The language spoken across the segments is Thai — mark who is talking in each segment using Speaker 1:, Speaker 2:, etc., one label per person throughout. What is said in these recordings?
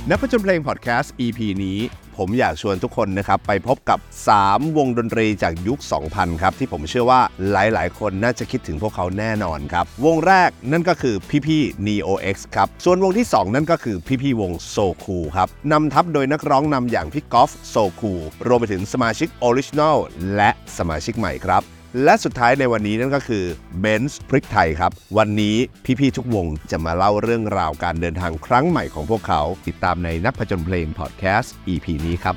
Speaker 1: นักผจญเพลงพอดแคสต์ EP นี้ผมอยากชวนทุกคนนะครับไปพบกับ3วงดนตรีจากยุค 2000 ครับที่ผมเชื่อว่าหลายๆคนน่าจะคิดถึงพวกเขาแน่นอนครับวงแรกนั่นก็คือพี่ๆ Neo X ครับส่วนวงที่2นั่นก็คือพี่ๆวง So Cool ครับนำทัพโดยนักร้องนำอย่างพี่กอล์ฟ So Cool รวมไปถึงสมาชิก Original และสมาชิกใหม่ครับและสุดท้ายในวันนี้นั่นก็คือเบนซ์พริกไทยครับวันนี้พี่ๆทุกวงจะมาเล่าเรื่องราวการเดินทางครั้งใหม่ของพวกเขาติดตามในนักผจญเพลงพอดแคสต์ EP นี้ครับ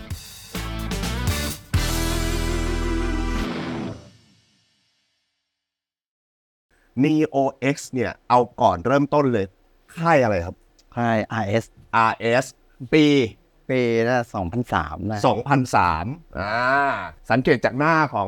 Speaker 1: Neo X เนี่ยเอาก่อนเริ่มต้นเลยค่ายอะไรครับ
Speaker 2: ค่าย
Speaker 1: RS ปี
Speaker 2: น่า2003นะ
Speaker 1: 2003สังเกตจากหน้าของ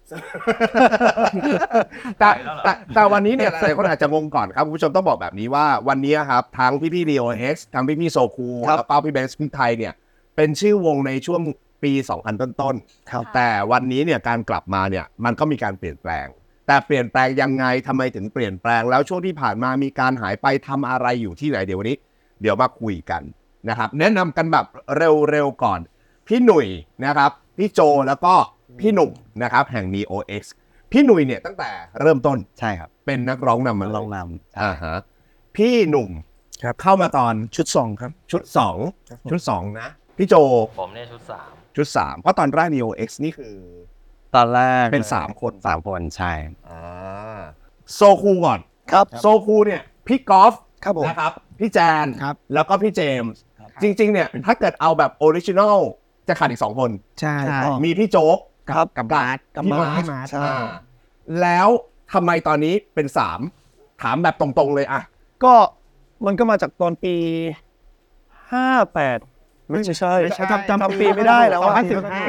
Speaker 1: แต่วันนี้เนี่ยหลายคนอาจจะงงก่อนครับคุณผู้ชมต้องบอกแบบนี้ว่าวันนี้ครับทั้งพี่ๆ Neo X ทั้งพี่ๆ So Cool แล้วก็พี่เบนซ์พริกไทยเนี่ยเป็นชื่อวงในช่วงปี 2000 ต้นๆแต่วันนี้เนี่ยการกลับมาเนี่ยมันก็มีการเปลี่ยนแปลงแต่เปลี่ยนแปลงยังไงทำไมถึงเปลี่ยนแปลงแล้วช่วงที่ผ่านมามีการหายไปทำอะไรอยู่ที่ไหนเดี๋ยววันนี้เดี๋ยวมาคุยกันนะครับแนะนำกันแบบเร็วๆก่อนพี่หนุ่ยนะครับพี่โจแล้วก็พี่หนุ่มนะครับแห่ง Neo X พี่หนุ่ยเนี่ยตั้งแต่เริ่มต้น
Speaker 2: ใช่ครับ
Speaker 1: เป็นนักร้องนำมา
Speaker 2: ร้องนำ
Speaker 1: ฮะพี่หนุ่ม
Speaker 3: ครับ
Speaker 1: เข้ามาตอน
Speaker 3: ชุด2ครับ
Speaker 1: ชุด2นะพี่โจ
Speaker 4: ผมเนี่ยชุด3
Speaker 1: เพราะตอนแรก Neo X นี่คือ
Speaker 2: ตอนแรก
Speaker 1: เป็น3คน
Speaker 2: ใช่
Speaker 1: โซคูก่อน
Speaker 3: ครับ
Speaker 1: โซคูเนี่ยพี่กอล์ฟ
Speaker 3: ครับผม
Speaker 1: นะครับพี่แจน
Speaker 3: ครับ
Speaker 1: แล้วก็พี่เจมส์จริงๆเนี่ยถ้าเกิดเอาแบบออริจินอลจะขาดอีก2คน
Speaker 3: ใช่
Speaker 1: มีพี่โจ๊ก
Speaker 3: กับมาร์ท
Speaker 1: ใช่แล้วทำไมตอนนี้เป็น3ถามแบบตรงๆเลยอะ
Speaker 3: ก็มันก็มาจากตอนปี58ไม่ใช่จำปีไม่ได้แล้วว่า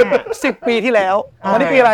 Speaker 3: 10 ปีที่แล้วตอนนี้ปีอะไร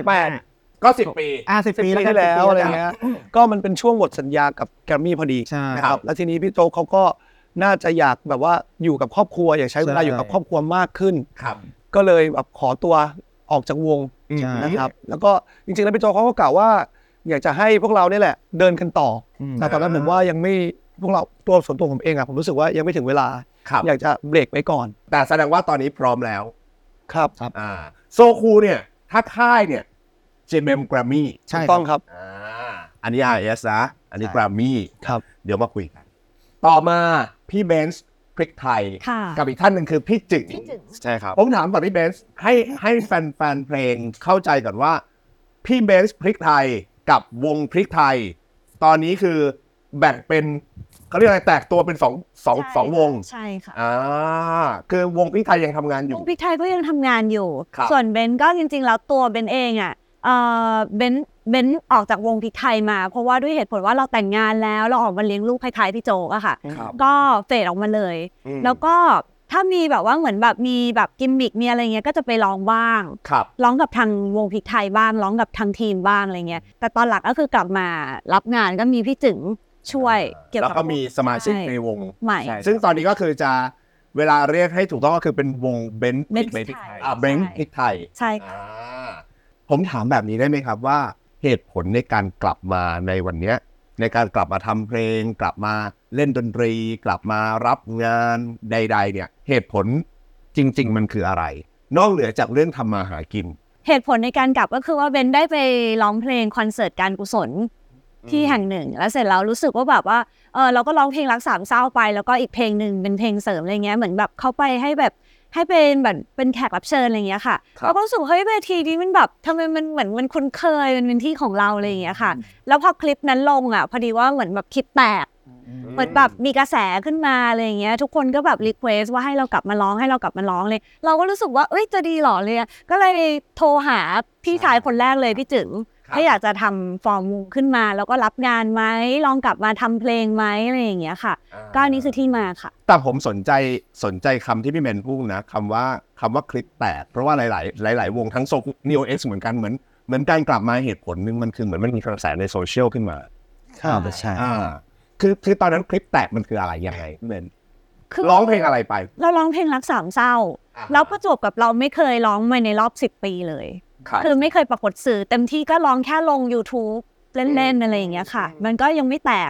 Speaker 3: 2018
Speaker 1: ก็10 ปี
Speaker 3: 10 ปีที่แล้วอะไรเงี้ยก็มันเป็นช่วงหมดสัญญากับแกรมมี่พอดีนะครับแล้วทีนี้พี่โจ๊กเขาก็น่าจะอยากแบบว่าอยู่กับครอบครัวอยากใช้เวลาอยู่กับครอบครัวมากขึ้นก็เลยแบบขอตัวออกจากวงนะครับแล้วก็จริงๆแล้วพี่โจ๊กเขาก็กล่าวว่าอยากจะให้พวกเราเนี่ยแหละเดินกันต่อแต่ตอนนั้นผมว่ายังไม่พวกเราส่วนตัวผมเองอะผมรู้สึกว่ายังไม่ถึงเวลาอยากจะเบรกไว้ก่อน
Speaker 1: แต่แสดงว่าตอนนี้พร้อมแล้ว
Speaker 3: ครับ
Speaker 1: โซคูเนี่ยถ้าค่ายเนี่ยJMM Grammy
Speaker 3: ใช่ต้องครับ
Speaker 1: อันนี้ RS นะอันนี้ Grammy
Speaker 3: ครับ
Speaker 1: เดี๋ยวมาคุยกันต่อมาพี่เบนซ์พริกไทยกับอีกท่านหนึ่งคือพี่จึง
Speaker 2: ใช่ครับ
Speaker 1: ผมถามก่อนพี่เบนซ์ให้แฟนเพลงเข้าใจก่อนว่าพี่เบนซ์พริกไทยกับวงพริกไทยตอนนี้คือแบ่งเป็นเขาเรียกอะไรแตกตัวเป็นสองวง
Speaker 5: ใช่ค่ะ
Speaker 1: คือวงพริกไทยยังทำงานอยู่
Speaker 5: วงพริกไทยก็ยังทำงานอยู่ส่วนเบนก็จริงๆแล้วตัวเบนเองอ่ะเบนออกจากวงพริกไทยมาเพราะว่าด้วยเหตุผลว่าเราแต่งงานแล้วเราออกมาเลี้ยงลูกคล้ายๆพี่โจกอะค่ะก็เฟดออกมาเลยแล้วก็ถ้ามีแบบว่าเหมือนแบบมีแบบกิมมิกมีอะไรเงี้ยก็จะไปร้องบ้างร้องกับทางวงพริกไทยบ้างร้องกับทางทีมบ้างอะไรเงี้ยแต่ตอนหลักก็คือกลับมารับงานก็มีพี่จึงช่วยเกี่ยวกับ
Speaker 1: แล้วก็มีสมาชิกในวง
Speaker 5: ใหม่
Speaker 1: ซึ่งตอนนี้ก็คือจะเวลาเรียกให้ถูกต้องก็คือเป็นวงเบนซ์พริกไทย
Speaker 5: ใช่ค่ะ
Speaker 1: ผมถามแบบนี้ได้ไหมครับว่าเหตุผลในการกลับมาในวันนี้ในการกลับมาทำเพลงกลับมาเล่นดนตรีกลับมารับงานใดๆเนี่ยเหตุผลจริงๆมันคืออะไรนอกเหนือจากเรื่องทำมาหากิน
Speaker 5: เหตุผลในการกลับก็คือว่าเบนได้ไปร้องเพลงคอนเสิร์ตการกุศลที่แห่งหนึ่งแล้วเสร็จแล้วรู้สึกว่าแบบว่าเราก็ร้องเพลงรักสามเศร้าไปแล้วก็อีกเพลงหนึ่งเป็นเพลงเสริมอะไรเงี้ยเหมือนแบบเขาไปให้เป็นแบบเป็นแขกรับเชิญอะไรเงี้ยค่ะเราก็รู้สึกเฮ้ยเวทีนี้มันแบบทำไมมันเหมือนมันคุ้นเคยมันเป็นที่ของเราอะไรเงี้ยค่ะแล้วพอคลิปนั้นลงอ่ะพอดีว่าเหมือนแบบคลิปแตกเหมือนแบบมีกระแสขึ้นมาอะไรเงี้ยทุกคนก็แบบรีเควสว่าให้เรากลับมาร้องเลยเราก็รู้สึกว่าเอ้ยจะดีหรอเลยก็เลยโทรหาพี่ชายคนแรกเลยพี่จึงถ้าอยากจะทำฟอร์มวงขึ้นมาแล้วก็รับงานไหมลองกลับมาทำเพลงไหมอะไรอย่างเงี้ยค่ะก็อันนี้คือที่มาค่ะ
Speaker 1: แต่ผมสนใจคำที่พี่เมนพูดนะคำว่าคลิปแตกเพราะว่าหลายวงทั้งโซ Neo X เหมือนกันเหมือนการกลับมาเหตุผลนึงมันคือเหมือนมันมีกระแสในโซเชียลขึ้นมา
Speaker 2: ใช่
Speaker 1: คือตอนนั้นคลิปแตกมันคืออะไรยังไงพี่เมนร้องเพลงอะไรไป
Speaker 5: เราร้องเพลงรักสามเศร้าแล้วประจวบกับเราไม่เคยร้องมาในรอบ10 ปีเลยคือไม่เคยปรากฏสื่อเต็มที่ก็ร้องแค่ลง YouTube เล่นๆอะไรอย่างเงี้ยค่ะมันก็ยังไม่แตก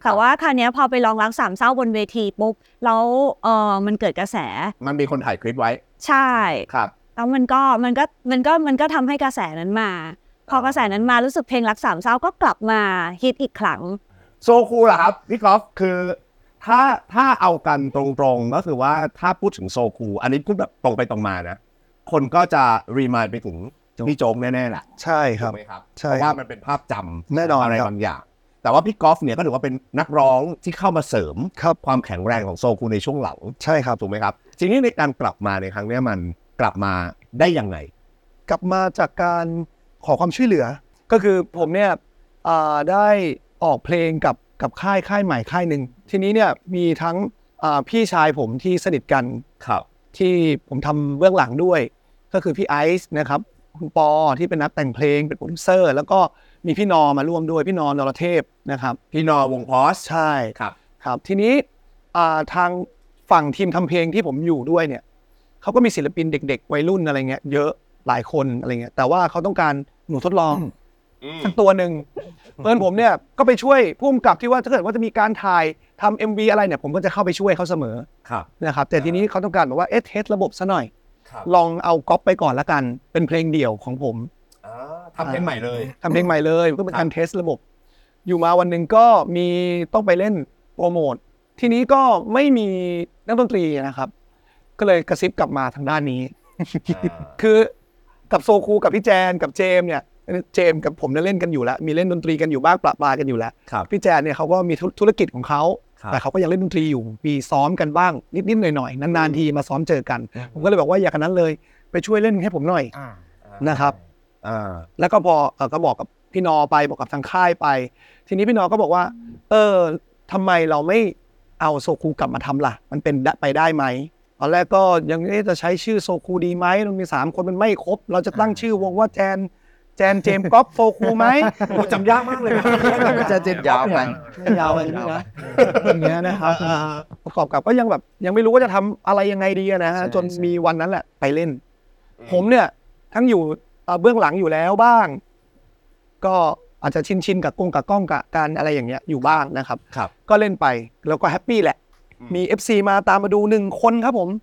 Speaker 5: แต่ว่าคราวเนี้ยพอไปลองรักสามเศร้าบนเวทีปุ๊บแล้วมันเกิดกระแส
Speaker 1: มันมีคนถ่ายคลิปไว้
Speaker 5: ใช่
Speaker 1: ครับ
Speaker 5: แล้วมันก็ทำให้กระแสนั้นมา พอกระแสนั้นมารู้สึกเพลงรักสามเศร้าก็กลับมาฮิตอีกครั้ง
Speaker 1: โซคูล่ะครับพี่กอล์ฟคือถ้าเอากันตรงๆก็คือว่าถ้าพูดถึงโซคูอันนี้พูดแบบตรงไปตรงมานะคนก็จะรีมายไปถึงพี่โจ๊กแน่ๆแหละ
Speaker 3: ใช่ค
Speaker 1: ถู
Speaker 3: รับ
Speaker 1: กไหมครับ
Speaker 3: ใช่
Speaker 1: เพราะว่ามันเป็นภาพจำ
Speaker 3: แน่นอน
Speaker 1: อะไร
Speaker 3: ครับ
Speaker 1: บางอย่าง แต่ว่าพี่กอล์ฟเนี่ยก็ถือว่าเป็นนักร้องที่เข้ามาเสริม
Speaker 3: ครับ
Speaker 1: ความแข็งแรงของโซคูในช่วงหลัง
Speaker 3: ใช่ครับ
Speaker 1: ถูกไหมครับทีนี้ในการกลับมาในครั้งนี้มันกลับมาได้ยังไง
Speaker 3: กลับมาจากการขอความช่วยเหลือ ก็คือผมเนี่ยได้ออกเพลงกับค่ายใหม่ค่ายหนึ่งทีนี้เนี่ยมีทั้งพี่ชายผมที่สนิทกัน
Speaker 1: ครับ
Speaker 3: ที่ผมทำเบื้องหลังด้วย ก็คือพี่ไอซ์นะครับคุณปอที่เป็นนักแต่งเพลงเป็นโปรดิวเซอร์แล้วก็มีพี่นอมาร่วมด้วยพี่นรเทพนะครับ
Speaker 1: พี่นอวงพอส
Speaker 3: ใช่
Speaker 1: ครับ
Speaker 3: ครับทีนี้ทางฝั่งทีมทำเพลงที่ผมอยู่ด้วยเนี่ยเขาก็มีศิลปินเด็กๆวัยรุ่นอะไรเงี้ยเยอะหลายคนอะไรเงี้ยแต่ว่าเขาต้องการหนูทดลองสักตัวหนึ่งเพื่อนผมเนี่ยก็ไปช่วยผู้กำกับที่ว่าถ้าเกิดว่าจะมีการถ่ายทำ MV อะไรเนี่ยผมก็จะเข้าไปช่วยเขาเสมอ
Speaker 1: ครับ
Speaker 3: นะครับแต่ทีนี้เขาต้องการแบบว่าเทสระบบซะหน่อย
Speaker 1: ครับ
Speaker 3: ลองเอาก๊อปไปก่อนละกันเป็นเพลงเดี่ยวของผม
Speaker 1: ทำเพลงใหม่เลย
Speaker 3: ทำเพลงใหม่เลยเพื่อเป็นการเทสระบบ อยู่มาวันหนึ่งก็มีต้องไปเล่นโปรโมททีนี้ก็ไม่มีนักดนตรีนะครับ ก็เลยกระซิบกลับมาทางด้านนี้ คือกับโซคูกับพี่แจนกับเจมเนี่ยเจมกับผมเนี่ยเล่นกันอยู่แล้วมีเล่นดนตรีกันอยู่บ้างประปรายกันอยู่แล้ว
Speaker 1: ครับ
Speaker 3: พี่แจนเนี่ยเขาก็มีธุรกิจของเขา
Speaker 1: ครับ
Speaker 3: แต่เขาก็ยังเล่นดนตรีอยู่มีซ้อมกันบ้างนิดๆหน่อยๆนานๆทีมาซ้อมเจอกัน ผมก็เลยบอกว่าอย่ากันนั้นเลยไปช่วยเล่นให้ผมหน่อยนะครับ แล้วก็พอก็บอกกับพี่นอไปบอกกับทางค่ายไป ทีนี้พี่นอก็บอกว่าทำไมเราไม่เอาโซคูกลับมาทำล่ะมันเป็นไปได้ไหมตอนแรกก็ยังจะใช้ชื่อโซคูดีไหมเรามี3คนมันไม่ครบเราจะตั้งชื่อวงว่าแจนเจมส์ก๊อฟโซคูไหมจำยากมากเลย
Speaker 2: จะเจ็ดยาวไป
Speaker 3: ยาวไปนะอย่างเงี้ยนะครับประกอบกับก็ยังแบบยังไม่รู้ว่าจะทำอะไรยังไงดีนะฮะจนมีวันนั้นแหละไปเล่น ผมเนี่ยทั้งอยู่เบื้องหลังอยู่แล้วบ้าง ก็อาจจะชินกับกล้องกับการอะไรอย่างเงี้ยอยู่บ้างนะครับ
Speaker 1: ครับ
Speaker 3: ก็เล่นไปแล้วก็แฮปปี้แหละมี FC มาตามมาดู1คนครับผม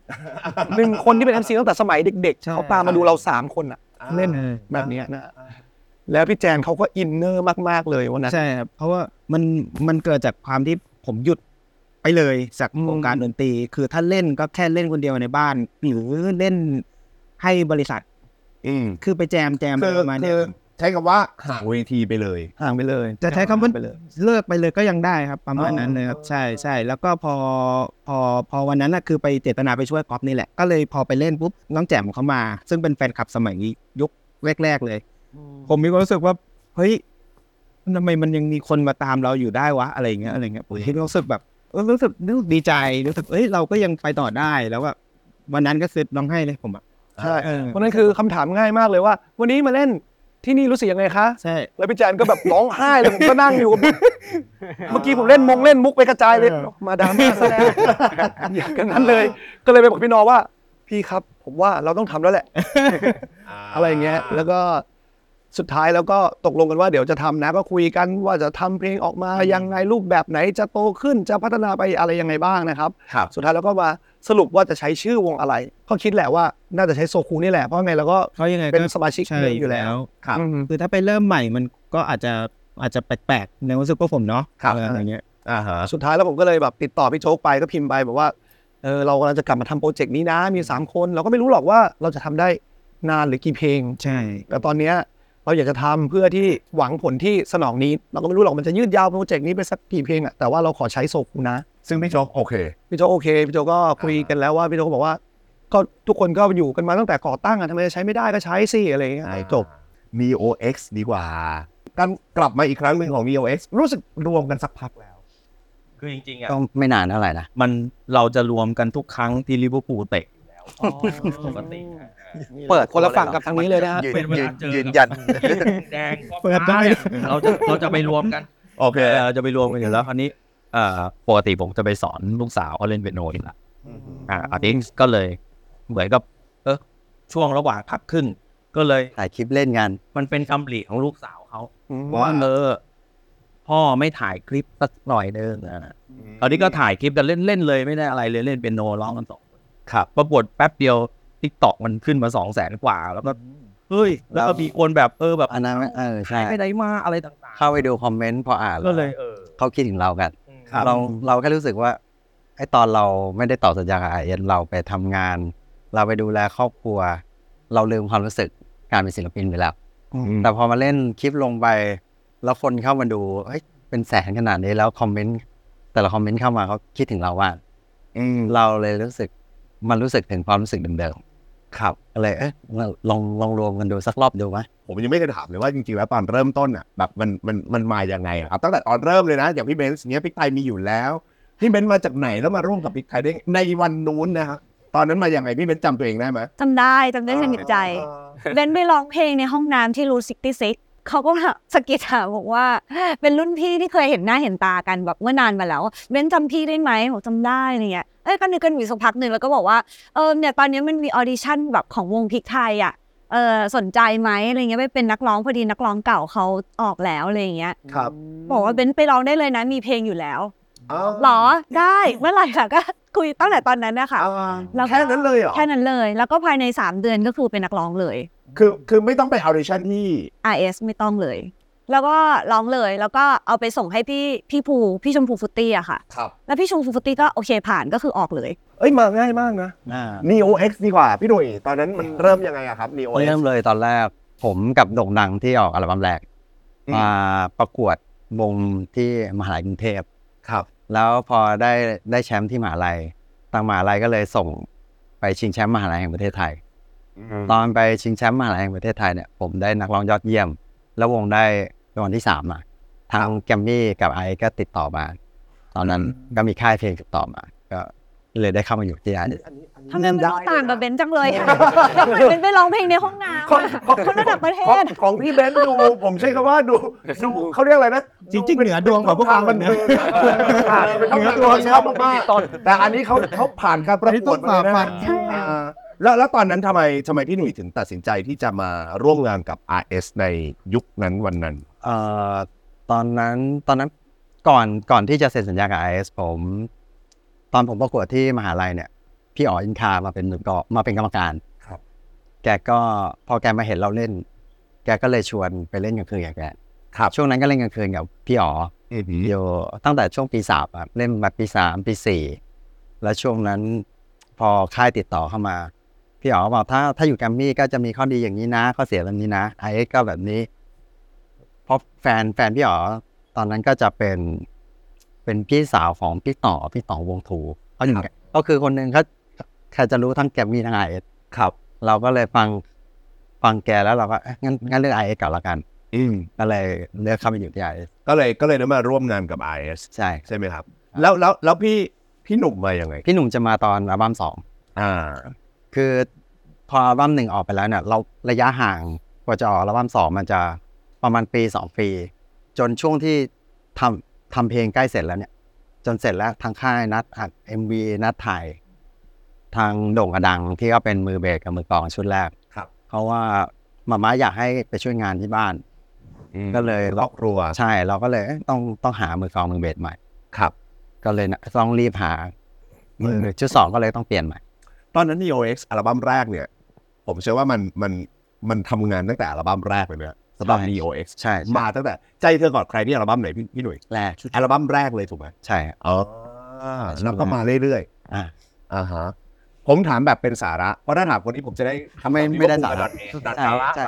Speaker 3: 1คนที่เป็น FC ตั้งแต่สมัยเด็กๆเขาตามมาดูเรา3คนอะเล่นแบบเนี้ยนะแล้วพี่แจนเขาก็อินเนอร์มากๆเลยวันนั้น
Speaker 2: ใช่ครับเพราะว่ามันเกิดจากความที่ผมหยุดไปเลยจากวงการดนตรีคือถ้าเล่นก็แค่เล่นคนเดียวในบ้านหรือเล่นให้บริษัทคือไปแจม
Speaker 1: คือ
Speaker 2: มา
Speaker 1: คื
Speaker 2: เนี่ย
Speaker 1: อใช้คำว่าห่างเวทีไปเลย
Speaker 3: ห่างไปเลย
Speaker 2: จะใช้คำว่า
Speaker 3: ไปเลย
Speaker 2: เลิกไปเลยก็ยังได้ครับประมาณนั้นเลยครับใช่แล้วก็พอวันนั้นน่ะคือไปเจตนาไปช่วยก๊อฟนี่แหละก็เลยพอไปเล่นปุ๊บน้องแจ่มเขามา ซึ่งเป็นแฟนคลับสมัยนี้ยุคแรกๆเลย ผมมีความรู้สึกว่าเฮ้ยทำไมมันยังมีคนมาตามเราอยู่ได้วะอะไรอย่างเงี้ยผมรู้สึกแบบรู้สึกดีใจรู้สึกเราก็ยังไปต่อได้แล้วว่าวันนั้นก็คือร้องไห้เลยผมอะ
Speaker 3: ใช่เพราะนั้นคือคำถามง่ายมากเลยว่า วันนี้มาเล่นที่นี่รู้สึกยังไงคะ
Speaker 2: ใช่
Speaker 3: แล้วพี่แจนก็แบบร้องไห้เลยผมก็นั่งอยู่ เมื่อกี้ผมเล่นมุกไปกระจายเลยมาดราม่าซะแล้วอย่างนั้นเลย ก็เลยไปบอกพี่นอว่าพี่ครับผมว่าเราต้องทำแล้วแหละ อะไรอย่างเงี้ยแล้วก็สุดท้ายแล้วก็ตกลงกันว่าเดี๋ยวจะทำนะก็คุยกันว่าจะทำเพลงออกมายังไงรูปแบบไหนจะโตขึ้นจะพัฒนาไปอะไรยังไงบ้างนะครับ
Speaker 1: ครับ
Speaker 3: สุดท้ายแล้วก็มาสรุปว่าจะใช้ชื่อวงอะไรก็คิดแหละว่าน่าจะใช้โซคูนี่แหละเพราะไงเราก็
Speaker 2: เพราะยังไง
Speaker 3: เป็นสมาชิก
Speaker 2: ใช่
Speaker 3: อยู่แล้ว
Speaker 1: ครับ
Speaker 2: คือถ้าไปเริ่มใหม่มันก็อาจจะแปลกๆในความรู้สึกพวกผมเนาะ
Speaker 1: ครับ
Speaker 2: อะไรเงี้ย
Speaker 3: สุดท้ายแล้วผมก็เลยแบบติดต่อพี่โจ๊กไปก็พิมพ์ไปบอกว่าเรากำลังจะกลับมาทำโปรเจกต์นี้นะมี3คนเราก็ไม่รู้หรอกว่าเราจะทำได้นานหรือกี่เพลง
Speaker 2: ใช่
Speaker 3: แต่ตอนเนี้ยเราอยากจะทำเพื่อที่หวังผลที่สนองนี้เราก็ไม่รู้หรอกมันจะยืดยาวโปรเจกต์นี้ไปสักกี่เพลงอะแต่ว่าเราขอใช้โซคูนะ
Speaker 1: ซึ่งพี่โจ๊กโอเค
Speaker 3: พี่โจ๊กโอเคพี่โจ๊กก็คุยกันแล้วว่าพี่โจ๊กก็บอกว่าก็ทุกคนก็อยู่กันมาตั้งแต่ก่อตั้งอะทำไมจะใช้ไม่ได้ก็ใช้สิอะไรอย่างเงี้ยจบ
Speaker 1: Neo X ดีกว่าการกลับมาอีกครั้งหนึ่งของ Neo X รู้สึกรวมกันสักพักแล้ว
Speaker 4: คือจริงๆอ่ะ
Speaker 2: ก็ไม่นานเท่าไหร่นะมันเราจะรวมกันทุกครั้งที่ลิเวอร์พูลเตะอยู่แล้ว
Speaker 4: ปกติ
Speaker 3: เปิดคนละฝั่งกับทางนี้เลยนะฮะ
Speaker 2: ยืนยัน
Speaker 4: แดง
Speaker 2: เปิดได้
Speaker 4: เราจะไปรวมกัน
Speaker 1: โอเค
Speaker 2: เราจะไปรวมกันอยู่แล้วคราวนี้ปกติผมจะไปสอนลูกสาวเขาเล่นเปียโนนี่แหละอันนี้ก็เลยเหมือนกับช่วงระหว่างพักครึ่งก็เลย
Speaker 6: ถ่ายคลิปเล่นกัน
Speaker 2: มันเป็นคำหลีของลูกสาวเขา
Speaker 3: อืม
Speaker 2: ว่าพ
Speaker 4: พ่อไม่ถ่ายคลิปสักหน่อยนึงตอนนี้ก็ถ่ายคลิปกันเล่นๆเลยไม่ได้อะไรเลยเล่นเปียโนร้องกัน2 คนครับปรากฏแป๊บเดียว TikTok มันขึ้นมา 200,000 กว่าแล้วก็เฮ้ยแล้วก็มีคนแบบแบบ
Speaker 6: อันนั้นใช่
Speaker 4: ไปไหนมาอะไรต่างๆ
Speaker 6: เข้าไปดูคอมเมนต์พออ่าน
Speaker 4: ก็เลย
Speaker 6: เขาคิดถึงเรากัน
Speaker 4: ครับ
Speaker 6: เราแค่รู้สึกว่าไอ้ตอนเราไม่ได้ต่อสัญญากับISเราไปทำงาน เราไปดูแลครอบครัว เราลืมความรู้สึกการเป็นศิลปินไปแล้ว แต่พอมาเล่นคลิปลงไปแล้วคนเข้ามาดูเฮ้ยเป็นแสนขนาดนี้แล้วคอมเมนต์แต่ละคอมเมนต์เข้ามาเขาคิดถึงเราว่าเราเลยรู้สึกมันรู้สึกถึงความรู้สึกเดิมๆครับเลยลองรวมกันดูสักรอบดูไหม
Speaker 1: ผมยังไม่เคยถามเลยว่าจริงๆแล้วตอนเริ่มต้นอ่ะแบบมันมายังไงอะครับตั้งแต่ตอนเริ่มเลยนะอย่างพี่เบนซ์เนี้ยพริกไทยมีอยู่แล้วพี่เบนซ์มาจากไหนแล้วมาร่วมกับพริกไทยได้ในวันนู้นนะครับตอนนั้นมาอย่างไรพี่เบนซ์จำตัวเองได้ไหม
Speaker 5: จำได้สนิทใจเบนไปร้องเพลงในห้องน้ำที่รู66เขาก็แบบสะกิดถามบอกว่าเป็นรุ่นพี่ที่เคยเห็นหน้าเห็นตากันแบบเมื่อนานมาแล้วเบนจำพี่ได้ไหมบอกจำได้อะไรเงี้ยก็นึกกันอยู่สักพักหนึ่งแล้วก็บอกว่าเนี่ยตอนนี้มันมีออดิชั่นแบบของวงพริกไทยอ่ะสนใจไหมอะไรเงี้ยไปเป็นนักร้องพอดีนักร้องเก่าเขาออกแล้วอะไรเงี้ย
Speaker 3: ครับ
Speaker 5: บอกว่าเบนไปร้องได้เลยนะมีเพลงอยู่แล้วหรอได้เมื่อไหร่ค่ะก็คุยตั้งแต่ตอนนั้นนะคะแล้ว
Speaker 1: แค่นั้นเลยเหรอ
Speaker 5: แค่นั้นเลยแล้วก็ภายใน3 เดือนก็คือเป็นนักร้องเลย
Speaker 1: คือไม่ต้องไปออดิชั่นที่
Speaker 5: RS ไม่ต้องเลย แล้วก็ร้องเลยแล้วก็เอาไปส่งให้พี่ชมพูฟุตตี้อะค่ะ
Speaker 1: ครับ
Speaker 5: แล้วพี่ชมพูฟุตตี้ก็โอเคผ่านก็คือออกเลย
Speaker 3: มาง่ายมากนะ
Speaker 1: Neo X ดีกว่าพี่หนุ่ยตอนนั้นมันเริ่มยังไงอะครับ Neo X
Speaker 6: เริ่มเลยตอนแรกผมกับโด่งดังที่ออกอัลบั้มแรกมาประกวดวงที่มหาลัยกรุงเทพ
Speaker 1: ครับ
Speaker 6: แล้วพอได้แชมป์ที่มหาลัยทางมหาลัยก็เลยส่งไปชิงแชมป์มหาลัยแห่งประเทศไทย ตอนไปชิงแชมป์มหาลัยแห่งประเทศไทยเนี่ยผมได้นักร้องยอดเยี่ยม แล้ววงได้รางวัลที่3มาทางแกรมมี่กับไอก็ติดต่อมาตอนนั้นก็มีค่ายเพลงติดต่อมาก็เลยได้เข้ามาอยู่ที่ร้าน
Speaker 5: ทำไมมันดูต่างกับเบนจังเลยอะเหมือนเบนไปร้องเพลงในห้องน้ำคนระดับประเทศ
Speaker 1: ของพี่เบนซ์ดูผมใช้คำว่าดูเขาเรียกอะไรนะ
Speaker 2: จริงๆเหนือดวงกว่าพวกเรา
Speaker 1: มันเหนือดวงชอบมากๆแต่อันนี้เขาผ่านการประกวดมาเลยนะแล้วตอนนั้นทำไมพี่หนุ่ยถึงตัดสินใจที่จะมาร่วมงานกับ RS ในยุคนั้นวันนั้น
Speaker 6: ตอนนั้นก่อนที่จะเซ็นสัญญากับ IS ตอนผมประกวดที่มหาลัยเนี่ยพี่อ๋ออินคามาเป็นกรรมการ
Speaker 1: ครับ
Speaker 6: แกก็พอแกมาเห็นเราเล่น แกก็เลยชวนไปเล่นกลางคืนกับแก
Speaker 1: ครับ
Speaker 6: ช่วงนั้นก็เล่นกลางคืนกับพี่อ๋ออยู่ตั้งแต่ช่วงปี3ครับเล่นมาปี3ปี4แล้วช่วงนั้นพอค่ายติดต่อเข้ามาพี่อ๋อบอกถ้าอยู่แกรมมี่ก็จะมีข้อดีอย่างนี้นะข้อเสียแบบนี้นะ IS ก็แบบนี้เพราะแฟนพี่อ๋อตอนนั้นก็จะเป็นพี่สาวของพี่ต่อวงถูเขาอยู่ก็คือคนหนึ่งเขาใครจะรู้ทั้งแกรมมี่ทั้ง IS
Speaker 1: ครับ
Speaker 6: เราก็เลยฟังแกแล้วเราก็งั้นเลือก IS ก่อนละกันก็เลยเลือกเข้าไปอยู่ที่ IS
Speaker 1: ก็เลยได้มาร่วมงานกับ RS ใช่ไหมครับแล้วพี่หนุ่มมายังไง
Speaker 6: พี่หนุ่มจะมาตอนอัลบั้ม2 คือพออัลบั้ม1ออกไปแล้วเนี่ยเราระยะห่างกว่าจะออกอัลบั้ม2มันจะประมาณปี2ปีจนช่วงที่ทำเพลงใกล้เสร็จแล้วเนี่ยจนเสร็จแล้วทางค่ายนัดอัด MV นัดถ่ายทางโด่งกระดังที่ก็เป็นมือเบสกับมือกลองชุดแรก
Speaker 1: ครับ
Speaker 6: เพราะว่ามาม่าอยากให้ไปช่วยงานที่บ้านก็เลย
Speaker 1: ครอบครัว
Speaker 6: ใช่เราก็เลยต้องหามือกลองมือเบสใหม่
Speaker 1: ครับ
Speaker 6: ก็เลยต้องรีบหาชุด2ก็เลยต้องเปลี่ยนใหม่
Speaker 1: ตอนนั้น Neo X อัลบั้มแรกเนี่ยผมเชื่อว่ามันทำงานตั้งแต่อัลบั้มแรกเลยเนี่ยสำหรับ Neo X
Speaker 6: ใช่
Speaker 1: มาตั้งแต่ใจเธอก่อนใครที่อัลบั้มไหนพี่หนุ่ย
Speaker 6: แรก
Speaker 1: อัลบั้มแรกเลยถูกไหม
Speaker 6: ใช่ครับ
Speaker 1: อ๋อแล้วก็มาเรื่อย
Speaker 6: อ่า
Speaker 1: ๆฮะผมถามแบบเป็นสาระเพราะถ้าถามคนที่ผมจะได้
Speaker 6: ไม่ได้สาระ
Speaker 1: สาระ
Speaker 6: ใช่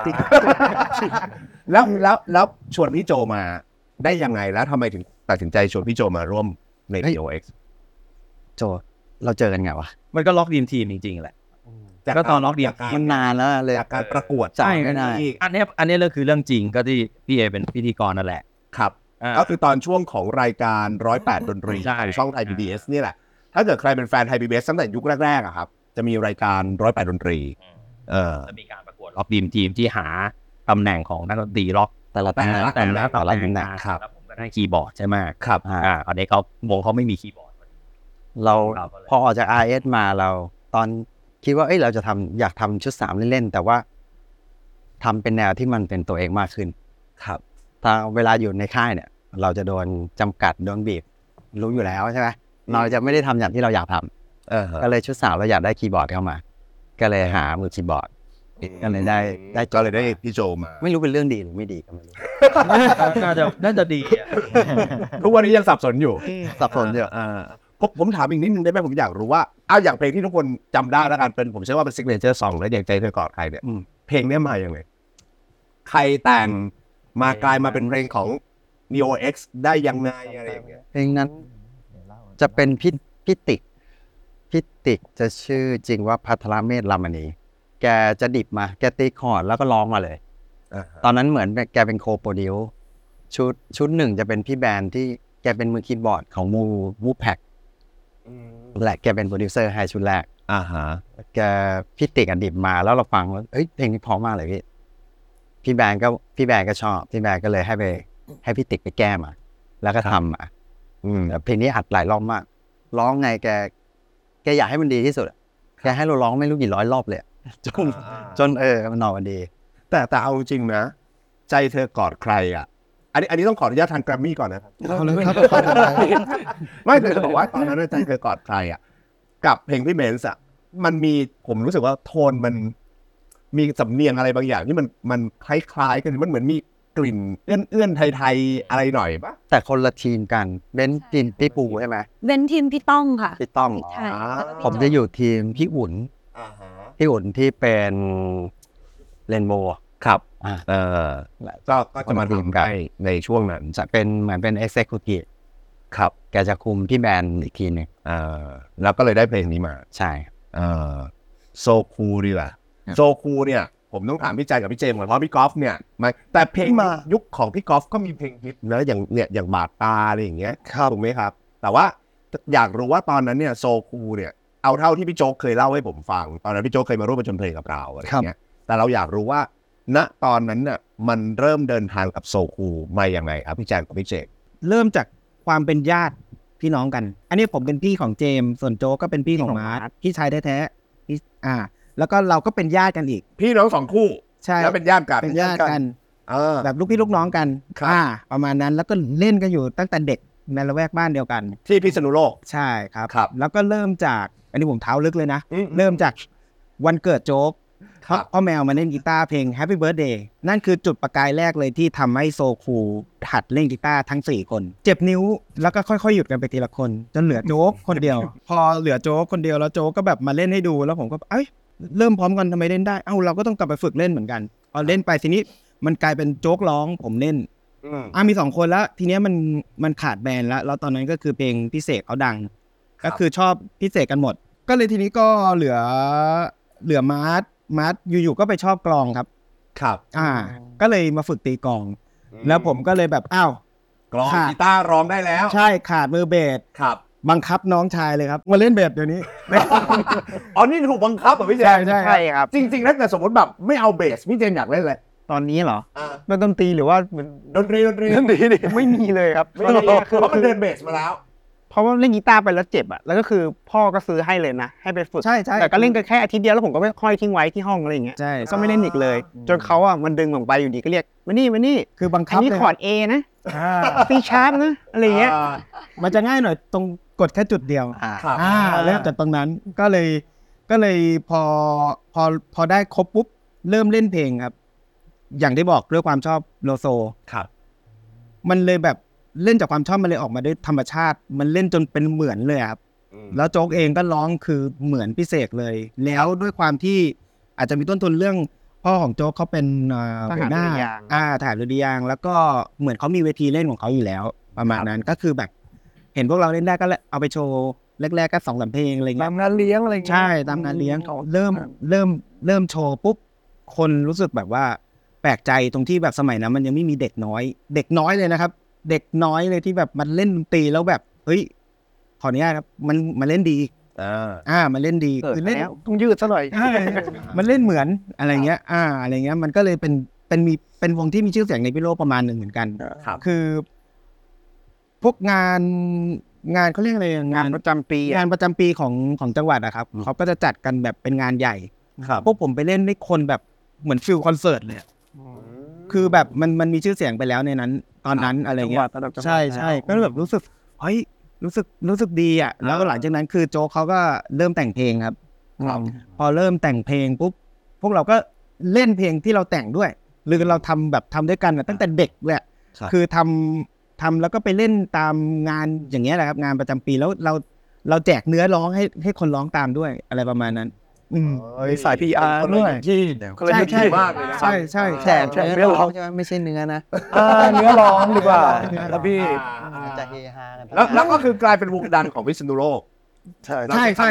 Speaker 1: แล้วชวนพี่โจมาได้ยังไงแล้วทำไมถึงตัดสินใจชวนพี่โจมาร่วมใน Neo X
Speaker 6: โจเราเจอกันไงวะ
Speaker 4: มันก็ล็อกดีมทีมจริงๆแหละ ก็ตอนล็อกดีม
Speaker 6: มันนานแล้วเลย
Speaker 1: จากการประกวด
Speaker 6: ใช่ไม่ได้
Speaker 4: อันเนี้ยเรื่องคือเรื่องจริงก็ที่พี่เอเป็นพิธีกรนั่นแหละ
Speaker 1: ครับ ก็คือตอนช่วงของรายการ108ดนตรี
Speaker 4: ใช่
Speaker 1: ของช่องไทย PBS นี่แหละ ถ้าเกิดใครเป็นแฟนไทย PBS ตั้งแต่ยุคแรกๆอะครับ จะมีรายการ108ดนตรี
Speaker 4: จะมีการประกวดล็อกดีมทีมที่หาตำแหน่งของนักดนตรีล็อก
Speaker 6: แต่ละตำแหน่ง
Speaker 4: แต่ละ
Speaker 6: ตำแหน่ง
Speaker 1: ครับ
Speaker 4: แล้วผมก็ได้คีย์บอร์ดใช่ไหม
Speaker 1: ครับ
Speaker 4: อันนี้วงเขาไม่มีคีย์บอร์ด
Speaker 6: เรา
Speaker 4: เราก็เลย
Speaker 6: พอออกจาก RS มาเราตอนคิดว่าเราจะอยากทำชุด3เล่นๆแต่ว่าทำเป็นแนวที่มันเป็นตัวเองมากขึ้น
Speaker 1: ครับ
Speaker 6: ถ้าเวลาอยู่ในค่ายเนี่ยเราจะโดนจำกัดโดนบีบรู้อยู่แล้วใช่ไหมเราจะไม่ได้ทำอย่างที่เราอยากทำก็เลยชุดสาวเราอยากได้คีย์บอร์ดเข้ามา ก็เลยหามือคีย์บอร์ดก็เลยได้
Speaker 1: ก็เลยได้พี่โจมา
Speaker 6: ไม่รู้เป็นเรื่องดีหรือไม่ดีก็ไม่รู้
Speaker 4: น่าจะดีอะ
Speaker 1: ทุกวันนี้ยังสับสนอยู่
Speaker 6: สับสนเยอะ
Speaker 1: ผมถามอีกนิดนึงได้ไหมผมอยากรู้ว่าอย่างเพลงที่ทุกคนจำได้แล้วกันเป็นผมเชื่อว่าเป็นซิกเนเจอร์ซองและอย่างใจเธอกอดใครเนี่ยเพลงเนี้ยมาอย่างไงใครแต่งมากลายมาเป็นเพลงของ Neo X ได้ยังไงอะไรอย่างเงี้ย
Speaker 6: เพลงนั้นจะเป็นพี่ติ๊กจะชื่อจริงว่าภัทรเมธรามณีแกจะดิบมาแกตีคอร์ดแล้วก็ร้องมาเลย ตอนนั้นเหมือนแกเป็นโคโปรดิวชุดหนึ่งจะเป็นพี่แบนที่แกเป็นมือคีย์บอร์ดของวูแพ็กและแกเป็นโปรดิวเซอร์ให้ชุดแรกแกพี่ติ๊กดิบมาแล้วเราฟังแล้วเฮ้ยเพลงนี้เพราะมากเลยพี่แบนก็ชอบพี่แบนก็เลยให้พี่ติ๊กไปแก้มาแล้วก็ทำมาเพลงนี้อัดหลายรอบมากร้องไงแกอยากให้มันดีที่สุดแกให้เราร้องไม่รู้กี่ร้อยรอบเลยจนมันออกมาดี
Speaker 1: แต่เอาจริงนะใจเธอกอดใครอันนี้ต้องขออนุญาตทางแกรมมี่ก่อนนะครับไม่แต่จะบอกว่าตอนนั้นใจเธอกอดใครกับเพลงพี่เบนซ์มันมีผมรู้สึกว่าโทนมันมีสำเนียงอะไรบางอย่างที่มันคล้ายๆกันมันเหมือนมีกลิ่นเอื้อนไทยๆอะไรหน่อยปะ
Speaker 6: แต่คนละทีมกันเบนทีมพี่ปูใช่ไหม
Speaker 5: เบนทีมพี่ต้องค่ะ
Speaker 6: พี่ต้องผมจะอยู่ทีมพี่อุ่นที่เป็นเรนโบว์
Speaker 1: ครับก็จะมาทำกันในช่วงนั้น
Speaker 6: จะเป็นเหมือนเป็น Executive
Speaker 1: ครับ
Speaker 6: แกจะคุมพี่แบนอีกทีนึง
Speaker 1: แล้วก็เลยได้เพลงนี้มา
Speaker 6: ใช่
Speaker 1: โซคูดีล่ะโซคูเนี่ยผมต้องถามพี่ใจกับพี่เจมส์ก่อนเพราะพี่กอล์ฟเนี่ยแต่เพลงมายุคของพี่กอล์ฟก็มีเพลงฮิตนะอย่างบาดตาอะไรอย่างเงี้ยถูกไหมครับแต่ว่าอยากรู้ว่าตอนนั้นเนี่ยโซคูเนี่ยเอาเท่าที่พี่โจ๊กเคยเล่าให้ผมฟังตอนนั้นพี่โจ๊กเคยมาร่วมประชุมเพลงกับเราอะไรอย่างเงี้ยแต่เราอยากรู้ว่าณตอนนั้นน่ะมันเริ่มเดินทางกับโซคูมาอย่างไงครับพี่แจงกับพี่เจมส์
Speaker 2: เริ่มจากความเป็นญาติพี่น้องกันอันนี้ผมเป็นพี่ของเจมส์ส่วนโจ๊กก็เป็นพี่ของมาร์ทพี่ชายแท้ๆพี่แล้วก็เราก็เป็นญาติกันอีก
Speaker 1: พี่น้องสองคู่
Speaker 2: ใช่
Speaker 1: แล้วเป็นญาติ
Speaker 2: กันแบบลูกพี่ลูกน้องกันประมาณนั้นแล้วก็เล่นกันอยู่ตั้งแต่เด็กในละแวกบ้านเดียวกัน
Speaker 1: ที่พิษณุโลก
Speaker 2: ใช่ครับแล้วก็เริ่มจากอันนี้ผมเท้าลึกเลยนะเริ่มจากวันเกิดโจ๊กพ่อแมวมาเล่นกีตาร์เพลง Happy Birthday นั่นคือจุดประกายแรกเลยที่ทำให้โซคูหัดเล่นกีตาร์ทั้ง4คนเจ็บนิ้วแล้วก็ค่อยๆหยุดกันไปทีละคนจนเหลือโจ๊กคนเดียว พอเหลือโจ๊กคนเดียวแล้วโจ๊กก็แบบมาเล่นให้ดูแล้วผมก็เริ่มพร้อมกันทำไมเล่นได้เราก็ต้องกลับไปฝึกเล่นเหมือนกันพอเล่นไปทีนี้มันกลายเป็นโจ๊กร้องผมเล่นมี2คนแล้วทีเนี้ยมันขาดแบนแล้วตอนนั้นก็คือเพลงพิเศษเขาดังก็คือชอบพิเศษกันหมดก็เลยทีนี้ก็เหลือมาร์ทอยู่ๆก็ไปชอบกลองครับก็เลยมาฝึกตีกลองแล้วผมก็เลยแบบ
Speaker 1: กลองกีตาร์ร้องได้แล้ว
Speaker 2: ใช่ขาดมือเบสบังคับน้องชายเลยครับมาเล่นเบสเดี๋ยวนี้
Speaker 1: นี่ถูกบังคับพี่เจมส์
Speaker 2: ใช่ครับ
Speaker 1: จริงๆถ้าเกิดสมมติแบบไม่เอาเบสพี่เจมส์อยากเล่นอะไร
Speaker 2: ตอนนี้เหรอเป็นดนตรีหรือว่า
Speaker 1: ดนตรี
Speaker 2: ไม่มีเลยครับ
Speaker 1: เพราะมันเดินเบสมาแล้ว
Speaker 2: เพราะว่าเล่นกีตาร์ไปแล้วเจ็บแล้วก็คือพ่อก็ซื้อให้เลยนะให้ไปฝึกใช่แต่ก็เล่นกันแค่อาทิตย์เดียวแล้วผมก็ไม่ค่อยทิ้งไว้ที่ห้องอะไรอย่างเงี้ยก็ไม่เล่นอีกเลยจนเขามันดึงผมไปอยู่ดีก็เรียกมานี่คือบังคับอันนี้คอร์ด A นะC sharp นะอะไรเงี้ยมันจะง่ายหน่อยตรงกดแค่จุดเดียวเริ่มจากตรงนั้นก็เลยพอได้ครบปุ๊บเริ่มเล่นเพลงครับอย่างที่บอกด้วยความชอบโลโซมันเลยแบบเล่นจากความชอบมันเลยออกมาด้วยธรรมชาติมันเล่นจนเป็นเหมือนเลยครับแล้วโจ๊กเองก็ร้องคือเหมือนพิเศษเลยแล้วด้วยความที่อาจจะมีต้นทุนเรื่องพ่อของโจ๊กเขาเป็นหัวหน้าทหารเรือดียางแล้วก็เหมือนเขามีเวทีเล่นของเขาอยู่แล้วประมาณนั้นก็คือแบบเห็นพวกเราเล่นได้ก็เอาไปโชว์แรกๆก็2-3เพลงอะไรเงี้ย
Speaker 3: ตามงานเลี้ยงอะไร
Speaker 2: ใช่ตามงานเลี้ยงเขาเริ่มโชว์ปุ๊บคนรู้สึกแบบว่าแปลกใจตรงที่แบบสมัยนั้นมันยังไม่มีเด็กน้อยเลยนะครับเด็กน้อยเลยที่แบบมันเล่นดนตรีแล้วแบบเฮ้ยขออนุญาตครับมันเล่นดีมันเล่นดี
Speaker 3: คือเล่นต้องยืดซะหน่อย
Speaker 2: มันเล่นเหมือนอะไรเงี้ยอะไรเงี้ยมันก็เลยเป็นวงที่มีชื่อเสียงในพิโลกประมาณหนึ่งเหมือนกันคือพวกงานเขาเรียกอะไรงานประจำปีของจังหวัดอะครับเขาก็จะจัดกันแบบเป็นงานใหญ่พวกผมไปเล่นให้คนแบบเหมือนฟิลคอนเสิร์ตเลยคือแบบมันมีชื่อเสียงไปแล้วในนั้นตอนนั้นอะไรเงี้ยใช่ใช่ก็แบบรู้สึกเฮ้ยรู้สึกดีอ่ะแล้วหลังจากนั้นคือโจ๊กเขาก็เริ่มแต่งเพลงครับพอเริ่มแต่งเพลงปุ๊บพวกเราก็เล่นเพลงที่เราแต่งด้วยหรือเราทำด้วยกันตั้งแต่เด็กเลยคือทำแล้วก็ไปเล่นตามงานอย่างเงี้ยแหละครับงานประจำปีแล้วเราแจกเนื้อร้องให้คนร้องตามด้วยอะไรประมาณนั้น
Speaker 3: สาย PR ด้วยที่ใช่มากเลยนะใช่ใช่แจกเนื้อร้องใช่ไหมไม่ใช่เนื้อนะเนื้อร้องดีกว่าแล้วพี่
Speaker 6: จะเฮฮากัน
Speaker 1: แล้วก็คือกลายเป็นวงดังของพิษณุโลก
Speaker 2: ใช่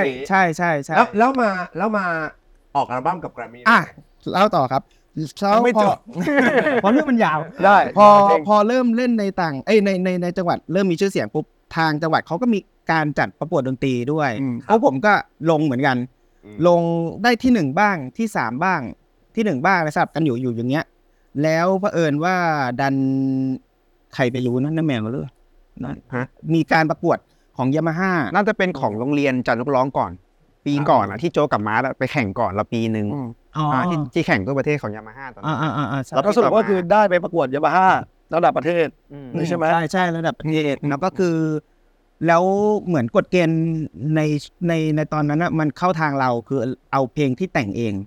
Speaker 1: แล้วมาออกอัลบั้มกับแกรมมี่
Speaker 2: เล่าต่อครับแล้ว
Speaker 3: ไม่จบ
Speaker 2: พอเรื่องมันยาว
Speaker 3: ได้
Speaker 2: พอเริ่มเล่นในต่างในจังหวัดเริ่มมีชื่อเสียงปุ๊บทางจังหวัดเขาก็มีการจัดประกวดดนตรีด้วยเพราะผมก็ลงเหมือนกันลงได้ที่1บ้างที่3บ้างที่1บ้างสลับกันอยู่อย่างเงี้ยแล้วเผอิญว่าดันใครไปรู้นั่นแมวหรือมีการประกวดของยามาฮ่า
Speaker 7: น่าจะเป็นของโรงเรียนจัดนักร้องก่อนปีก่อนที่โจกับมาร์ทไปแข่งก่อนเราปีนึงที่แข่งทั่วประเทศของยามาฮ่าตอนนั้น
Speaker 3: แล้วก็สรุปก็คือได้ไปประกวดยามาฮ่าระดับประเทศใช่ไหม
Speaker 2: ใช่ระดับประเทศแล้วก็คือแล้วเหมือนกฎเกณฑ์ในตอนนั้นมันเข้าทางเราคือเอาเพลงที่แต่งเอง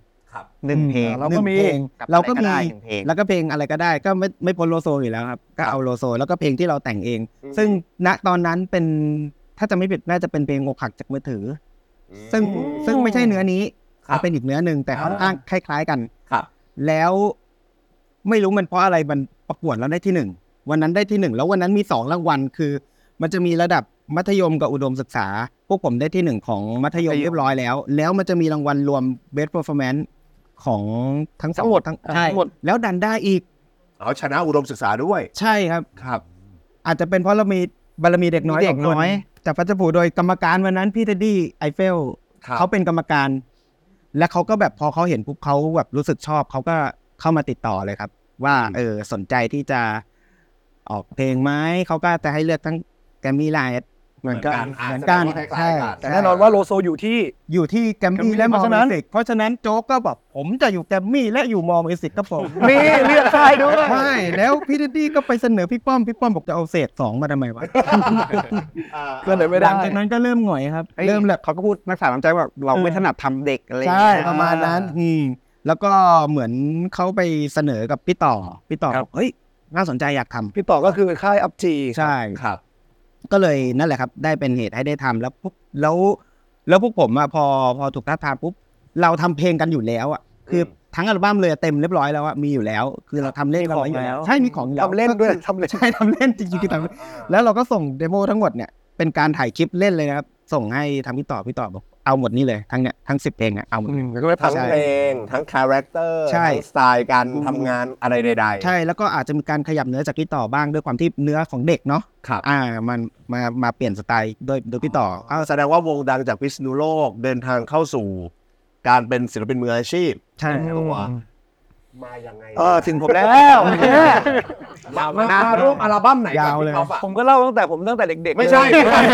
Speaker 7: 1เพลง
Speaker 2: เราก็มีแล้วก็เพลงอะไรก็ได้ก็ไม่พ้นโลโซอยู่แล้วครับก็เอาโลโซแล้วก็เพลงที่เราแต่งเองซึ่งณตอนนั้นเป็นถ้าจะไม่ผิดน่าจะเป็นเพลงอกหักจากมือถือซึ่งไม่ใช่เนื้อนี้เป็นอีกเนื้อหนึ่งแต่ค่อนข้างคล้ายๆกันแล้วไม่รู้มันเพราะอะไรมันประกวดแล้วได้ที่1วันนั้นได้ที่1แล้ววันนั้นมี2รางวัลคือมันจะมีระดับมัธยมกับอุดมศึกษาพวกผมได้ที่1ของมัธยมเรียบร้อยแล้วมันจะมีรางวัลรวม Best Performance ของทั้งหมดใช่แล้วดันได้อีก
Speaker 1: ชนะอุดมศึกษาด้วย
Speaker 2: ใช่ครับอาจจะเป็นเพราะเรามีบารมีเด็กน้อยจากพัชผูโดยกรรมการวันนั้นพี่เท็ดดี้ไอเฟลเขาเป็นกรรมการและเขาก็แบบพอเขาเห็นปุ๊บเขาแบบรู้สึกชอบเขาก็เข้ามาติดต่อเลยครับว่าสนใจที่จะออกเพลงไหมเขาก็จะให้เลือกทั้งแกรมมี่ไลท์เหมือนกันใช่
Speaker 3: แต่แน่นอนว่าโลโซอยู่ที่
Speaker 2: แกรมมี่และมอมิวสิกเพราะฉะนั้นโจ๊กก็แบบผมจะอยู่แกรมมี่และอยู่มอมิวสิกครับผม
Speaker 3: มีเลือกใครด้วย
Speaker 2: ใช่แล้วพี่เท็ดดี้ก็ไปเสนอพี่ป้อมบอกจะเอาเศษ2มาทำไมวะ
Speaker 3: ก็เลยไม่ได้
Speaker 2: หลังจากนั้นก็เริ่มหงอยครับเริ่มแบบ
Speaker 7: เขาก็พูดนักศึกษาน้ำใจว่าเราไม่ถนัดทำเด็กอะไร
Speaker 2: ใช่ประมาณนั้นแล้วก็เหมือนเขาไปเสนอกับพี่ต่อบอกเฮ้ยน่าสนใจอยากทำ
Speaker 3: พี่ต่อก็คือค่ายอัพจี
Speaker 2: ใช่ครับก็เลยนั่นแหละครับได้เป็นเหตุให้ได้ทำแล้วพวกผมอะพอถูกท้าทามปุ๊บเราทำเพลงกันอยู่แล้วอะคือทั้งอัลบั้มเลยเต็มเรียบร้อยแล้วอะมีอยู่แล้วคือเราทำเล่นกันไว้อยู่แล้วใช่มีของ
Speaker 3: ทำเล่นด้วยทำ
Speaker 2: เล่นจริงๆคือทำแล้วเราก็ส่งเดโมทั้งหมดเนี่ยเป็นการถ่ายคลิปเล่นเลยนะครับส่งให้ทางพี่ต่อบอกเอาหมดนี่เลยทั้ง10เพลงอะเอาหมด
Speaker 1: ก็ไม่ทั้งเพลงทั้งคาแรคเตอร์ทั้งสไตล์การทำงานอะไรใด
Speaker 2: ๆใช่แล้วก็อาจจะมีการขยับเนื้อจากพี่ต่อบ้างด้วยความที่เนื้อของเด็กเนาะมันมาเปลี่ยนสไตล์โดยพี่ต่อ
Speaker 1: แสดงว่าวงดังจากพิษณุโลกเดินทางเข้าสู่การเป็นศิลปินมืออาชีพ
Speaker 2: ใช่
Speaker 1: มายังไง
Speaker 3: ถึงผมแล้ว
Speaker 1: มาร่วมอัลบั้มไหน
Speaker 2: ยาวเลย
Speaker 3: ผมก็เล่าตั้งแต่เด็กๆ
Speaker 1: ไม่ใช่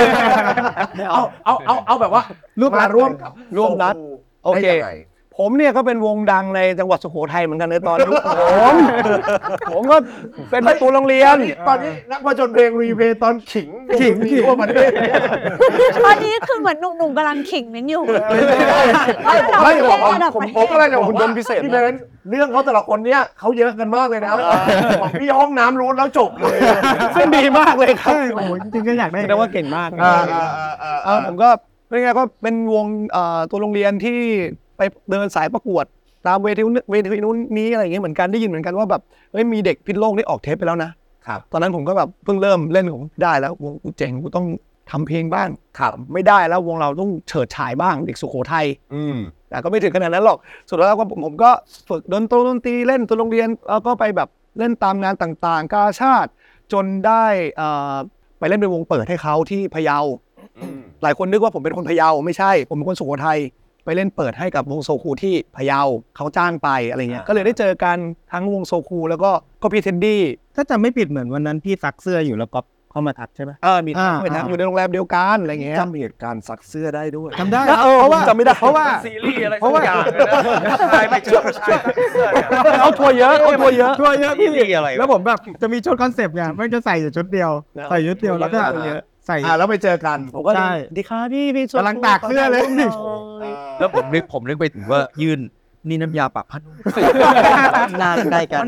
Speaker 1: เอาแบบว่ามาร่วม
Speaker 3: นัดโอเคผมเนี่ยก็เป็นวงดังในจังหวัดสุโขทัยเหมือนกันในตอนยุคผมก็เป็นประตูโรงเรียน
Speaker 1: ตอนนี้นักผจญเพลงรีเพย์ตอนขิงทั่วประเทศ
Speaker 5: ตอนนี้คือเหมือนหนุ่มๆกำลังขิงนั้นอยู่
Speaker 1: ไม่บอกผมก็เลยจะคุณโดนพิเศษที่เป็นเรื่องเขาแต่ละคนเนี้ยเขาเยอะกันมากเลยนะของพี่ห้องน้ำรู้แล้วจบเลย
Speaker 3: ซึ่งดีมากเลยครับ
Speaker 2: โอ้โหจริงๆก็อยากได้
Speaker 3: แต่ว่าเก่งมากผมก็เป็นไงก็เป็นวงตัวโรงเรียนที่ไปเดินสายประกวดตามเวทีนู้นนี้อะไรอย่างเงี้ยเหมือนกันได้ยินเหมือนกันว่าแบบมีเด็กพิษโลกได้ออกเทปไปแล้วนะครับตอนนั้นผมก็แบบเพิ่งเริ่มเล่นผมได้แล้ววงกูเจ๋งกูต้องทำเพลงบ้างไม่ได้แล้ววงเราต้องเฉิดฉายบ้างเด็กสุโขทัยแต่ก็ไม่ถึงขนาดนั้นหรอกสุดท้ายก็ผมก็ฝึกดนตรีเล่นตัวโรงเรียนแล้วก็ไปแบบเล่นตามงานต่างๆกาชาติจนได้ไปเล่นเป็นวงเปิดให้เขาที่พะเยาหลายคนนึกว่าผมเป็นคนพะเยาไม่ใช่ผมเป็นคนสุโขทัยไปเล่นเปิดให้กับวงโซคูที่พะเยาเขาจ้างไปอะไรเงี้ยก็เลยได้เจอกันทั้งวงโซคูแล้วก็พี่เท็ดดี้
Speaker 2: ถ้าจำไม่ผิดเหมือนวันนั้นพี่ซักเสื้ออยู่แล้วก็เข้ามาทักใช่ไหม
Speaker 3: มีทักไปทักอยู่ในโรงแรมเดียวกันอะไรเงี้ย
Speaker 1: จำเหตุการณ์ซักเสื้อได้ด้วย
Speaker 2: จำได้
Speaker 3: เพราะว่าจำไม่ได้เพราะว่า
Speaker 4: ซีรีส์อะไรสักอย่างเลยนะชายไปเจอผู้ชายเสื้อเนี่ย
Speaker 3: เขาทัวร์เยอะ
Speaker 2: ทัวร์เยอะ
Speaker 4: ซีรีส์อะไร
Speaker 2: แล้วผมแบบจะมีชุดคอนเซปต์ไงไม่จะใส่แต่ชุดเดียวใส่ชุดเดียวแล้วก็ใส่
Speaker 1: แล้วไปเจอกัน
Speaker 3: ผมก็
Speaker 2: ใช่
Speaker 3: ดีค่ะพี่
Speaker 2: กำลังตากเสื้อเลย
Speaker 4: แล้วผมนึกไปถึงว่ายื่นนี่น้ำยาปรับผ้านุ่ม
Speaker 6: หน้าใกล้กัน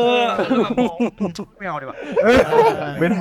Speaker 4: ไม่เอาดีกว่า
Speaker 1: ไม่ได้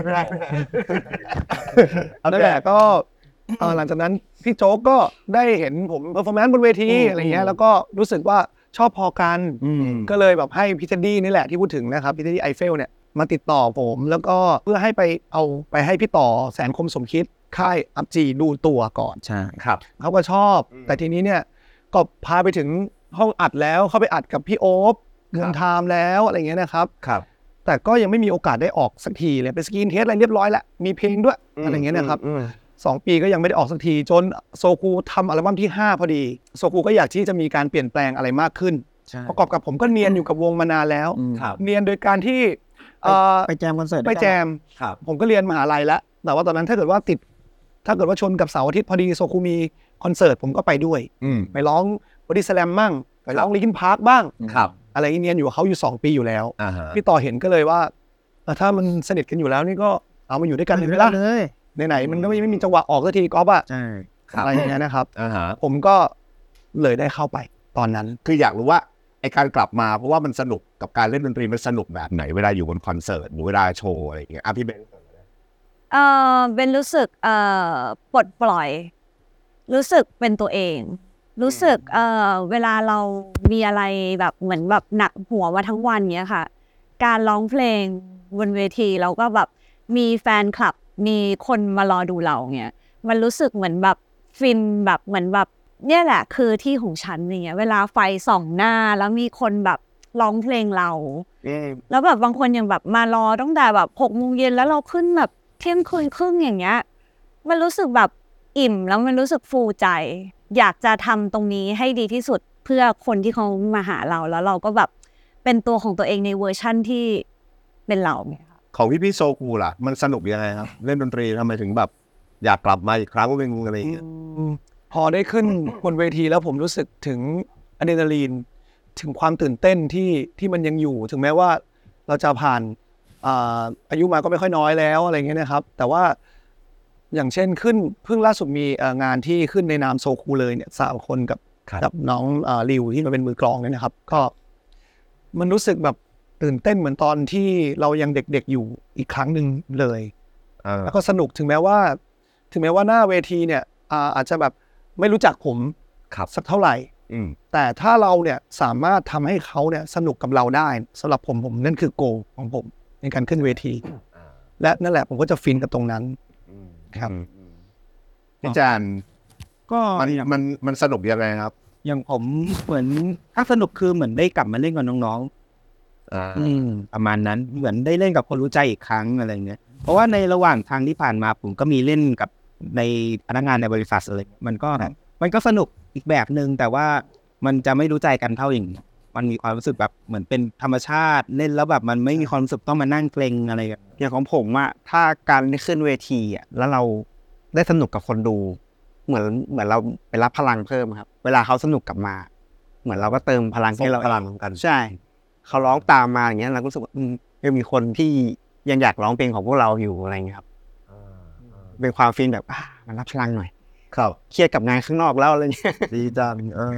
Speaker 3: นั่นแหละก็หลังจากนั้นพี่โจ๊กก็ได้เห็นผมเพอร์ฟอร์แมนซ์บนเวทีอะไรเงี้ยแล้วก็รู้สึกว่าชอบพอกันก็เลยแบบให้พี่เทดดี้นี่แหละที่พูดถึงนะครับพี่เทดดี้ไอเฟลเนี่ยมาติดต่อผมแล้วก็เพื่อให้เอาไปให้พี่ต่อแสนคมสมคิดค่ายอัพจีดูตัวก่อน
Speaker 6: ใช่
Speaker 1: ครับ
Speaker 3: เขาก็ชอบแต่ทีนี้เนี่ยก็พาไปถึงห้องอัดแล้วเข้าไปอัดกับพี่โอ๊บเงินไทม์แล้วอะไรเงี้ยนะครับ
Speaker 1: ครับ
Speaker 3: แต่ก็ยังไม่มีโอกาสได้ออกสักทีเลยเป็นสกรีนเทสอะไรเรียบร้อยแล้วมีเพลงด้วยอะไรเงี้ยนะครับ2 ปีก็ยังไม่ได้ออกสักทีจนโซคูทำอัลบั้มที่5พอดีโซคูก็อยากที่จะมีการเปลี่ยนแปลงอะไรมากขึ้นประกอบกับผมก็เนียนอยู่กับวงมานานแล้วเนียนโดยการที่
Speaker 2: ไปแจมคอนเสิร์ต
Speaker 3: ไปแจม
Speaker 1: ครับ
Speaker 3: ผมก็เรียนมหาลัยแล้วแต่ว่าตอนนั้นถ้าเกิดว่าชนกับเสาร์อาทิตย์พอดีโซคูมีคอนเสิร์ตผมก็ไปด้วยไปร้องบอดี้สแลมบ้างไปร้องลิงคินพาร์คบ้าง
Speaker 1: ครับ
Speaker 3: อะไรเนียนอยู่กับเขาอยู่2 ปีอยู่แล้ว
Speaker 1: ฮะ
Speaker 3: พี่ต่อเห็นก็เลยว่าถ้ามันสนิทกันอยู่แล้วนี่ก็เอามาอยู่ด้วยกันเลยไหมล่ะไหนๆมันก็ไม่มีจังหวะออกสักทีก๊อฟอะ
Speaker 2: ใช่
Speaker 3: อะไรอย่างเงี้ยนะครับ
Speaker 1: ฮะ
Speaker 3: ผมก็เลยได้เข้าไปตอนนั้น
Speaker 1: คืออยากรู้ว่าไอการกลับมาเพราะว่ามันสนุกกับการเล่นดนตรีมันสนุกแบบไหนเวลาอยู่บนคอนเสิร์ตหรือเวลาโชว์อะไรอย่างเงี้ยพี่เบน
Speaker 5: เป็นรู้สึกปลดปล่อย รู้สึกเป็นตัวเอง รู้สึกเวลาเรามีอะไรแบบเหมือนแบบหนักหัวมาทั้งวันเนี้ยค่ะ การร้องเพลงบนเวทีเราก็แบบมีแฟนคลับมีคนมารอดูเราเงี้ยมันรู้สึกเหมือนแบบฟินแบบเหมือนแบบเนี่ยแหละคือที่ของฉันอย่างเงี้ยเวลาไฟส่องหน้าแล้วมีคนแบบร้องเพลงเราแล้วแบบบางคนยังแบบมารอตั้งแต่แบบ18:00 นแล้วเราขึ้นแบบเที่ยงคืนครึ่งอย่างเงี้ยมันรู้สึกแบบอิ่มแล้วมันรู้สึกฟูใจอยากจะทำตรงนี้ให้ดีที่สุดเพื่อคนที่เขามาหาเราแล้วเราก็แบบเป็นตัวของตัวเองในเวอร์ชั่นที่เป็นเราเนี่ยค่ะ
Speaker 1: ของพี่โซคูล่ะมันสนุกยังไงครับเล่นดนตรีทำไมถึงแบบอยากกลับมาอีกครั้งเป็นอะไรอย่างเงี้ย
Speaker 3: พอได้ขึ้นบนเวทีแล้วผมรู้สึกถึงอะดรีนาลีนถึงความตื่นเต้นที่มันยังอยู่ถึงแม้ว่าเราจะผ่านอายุมาก็ไม่ค่อยน้อยแล้วอะไรเงี้ยนะครับแต่ว่าอย่างเช่นเพิ่งล่าสุดมีงานที่ขึ้นในนามโซคูเลยเนี่ย3 คนกับน้องริวที่มาเป็นมือกลองเนี่ยนะครับก็มันรู้สึกแบบตื่นเต้นเหมือนตอนที่เรายังเด็กๆอยู่อีกครั้งหนึ่งเลยแล้วก็สนุกถึงแม้ว่าหน้าเวทีเนี่ยอาจจะแบบไม่รู้จักผมสักเท่าไหร่แต่ถ้าเราเนี่ยสามารถทำให้เขาเนี่ยสนุกกับเราได้สำหรับผมนั่นคือโกของผมในการขึ้นเวทีและนั่นแหละผมก็จะฟินกับตรงนั้นครับ
Speaker 1: พี่จาน
Speaker 2: ก็
Speaker 1: มันสนุกยังไงครับ
Speaker 2: อย่างผมเหมือนถ้าสนุกคือเหมือนได้กลับมาเล่นกับน้องๆประมาณนั้นเหมือนได้เล่นกับคนรู้ใจอีกครั้งอะไรเงี้ยเพราะว่าในระหว่างทางที่ผ่านมาผมก็มีเล่นกับในพนักงานในบริษัทอะไรมันก็สนุกอีกแบบนึงแต่ว่ามันจะไม่รู้ใจกันเท่าอย่างนี้มันมีความรู้สึกแบบเหมือนเป็นธรรมชาติเล่นแล้วแบบมันไม่มีความรู้สึกต้องมานั่งเกรงอะไรกันอย่างของผมอะถ้าการได้ขึ้นเวทีอะแล้วเราได้สนุกกับคนดูเหมือนเราไปรับพลังเพิ่มครับเวลาเขาสนุกกลับมาเหมือนเราก็เติมพลังให้เรา
Speaker 1: พลังกัน
Speaker 2: ใช่เขาร้องตามมาอย่างเงี้ยเราก็รู้สึกว่ายังมีคนที่ยังอยากร้องเพลงของพวกเราอยู่อะไรเงี้ยครับเป็นความฟีลแบบมันรับพลังหน่อย
Speaker 1: ครับ
Speaker 2: เครียดกับงานข้างนอกแล้วอะไรเงี้ย
Speaker 1: ดีจัง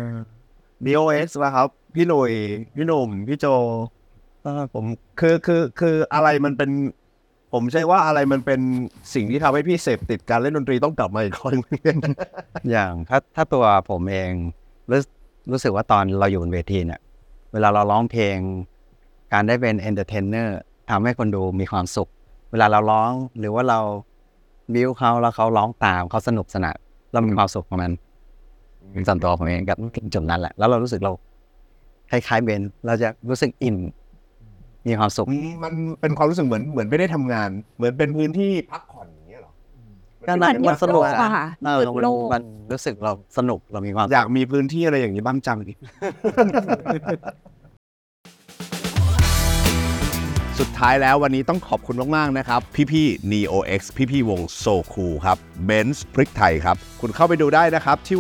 Speaker 1: BOS ป่ะครับพี่หนุ่ยพี่หนุ่มพี่โจผมคืออะไรมันเป็นผมใช่ว่าอะไรมันเป็นสิ่งที่ทำให้พี่เสพติดการเล่นดนตรีต้องกลับมาอีกครั้ง
Speaker 6: อย่างถ้าตัวผมเองรู้สึกว่าตอนเราอยู่บนเวทีเนี่ยเวลาเราร้องเพลงการได้เป็นเอนเตอร์เทนเนอร์ทำให้คนดูมีความสุขเวลาเราร้องหรือว่าเราบิ้วเขาแล้วเขาร้องตามเขาสนุกสนานเรามีความสุขของมันเป็นส่วนตัวผมเองกับจุดนั้นแหละแล้วเรารู้สึกเราคล้ายๆเบนเราจะรู้สึกอิ่มมีความสุข
Speaker 1: มันเป็นความรู้สึกเหมือนไม่ได้ทำงาน เหมือนเป็นพื้นที่พักผ่อนอย่างเงี้ยหรอ
Speaker 6: ก็มันสนุก
Speaker 5: อะค่ะ
Speaker 6: มันรู้สึกเราสนุกเรามีความ
Speaker 1: อยากมีพื้นที่อะไรอย่างนี้บ้างจังดิสุดท้ายแล้ววันนี้ต้องขอบคุณมากๆนะครับพี่ๆ Neo X พี่ๆวง So Cool ครับ Benz พริกไทยครับคุณเข้าไปดูได้นะครับที่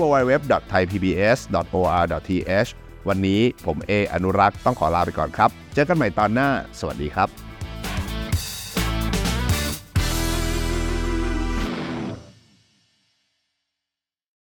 Speaker 1: www.thaipbs.or.th วันนี้ผมอนุรักษ์ต้องขอลาไปก่อนครับเจอกันใหม่ตอนหน้าสวัสดีครับ